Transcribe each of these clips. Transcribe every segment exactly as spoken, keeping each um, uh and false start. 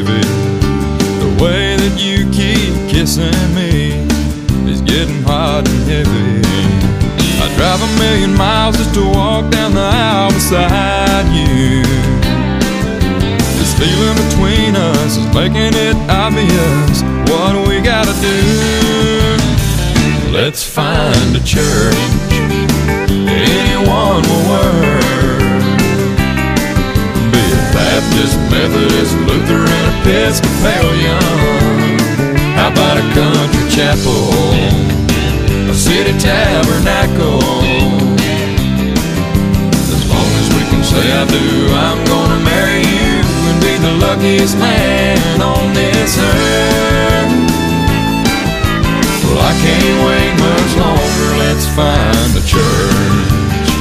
baby. The way that you keep kissing me is getting hot and heavy. I'd drive a million miles just to walk down the aisle beside you. This feeling between us is making it obvious what we gotta do. Let's find a church anyone will work. Be it Baptist, Methodist, Lutheran, Episcopalian. How about a country chapel, a city tabernacle? As long as we can say I do, I'm gonna marry you and be the luckiest man on this earth. Well, I can't wait much longer, let's find a church.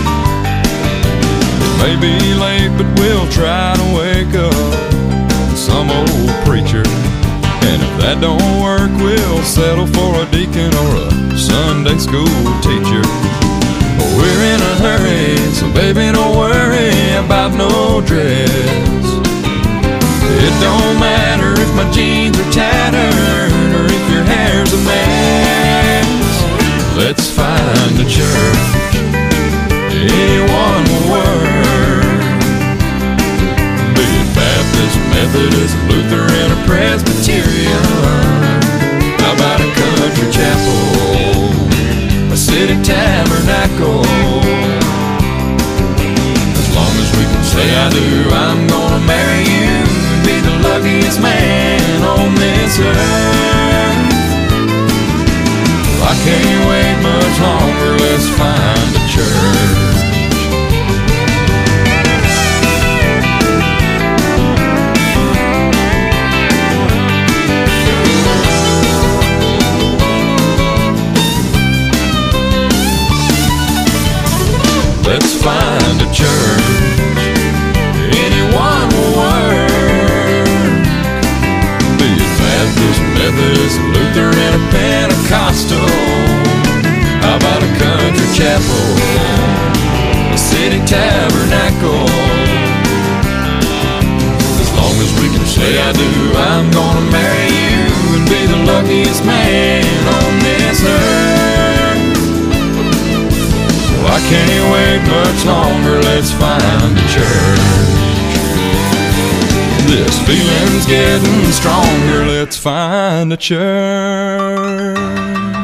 It may be late, but we'll try to wake up some old preacher. And if that don't work, we'll settle for a deacon or a Sunday school teacher. We're in a hurry, so baby don't worry about no dress. It don't matter if my jeans are tattered or if your hair's a mess. Let's find a church anyone will work. Be it Baptist, Methodist, Lutheran, or Presbyterian. How about a country chapel, a city tabernacle? As long as we can say I do, I'm gonna marry you and be the luckiest man on this earth. Well, I can't wait much longer, let's find a church. Let's find a church anyone will work. Be it Baptist, Methodist, Lutheran, or Pentecostal. How about a country chapel, a city tabernacle? As long as we can say I do, I'm gonna marry you and be the luckiest man on this earth. Well, I can't wait much longer, let's find a church. This feeling's getting stronger, let's find a church.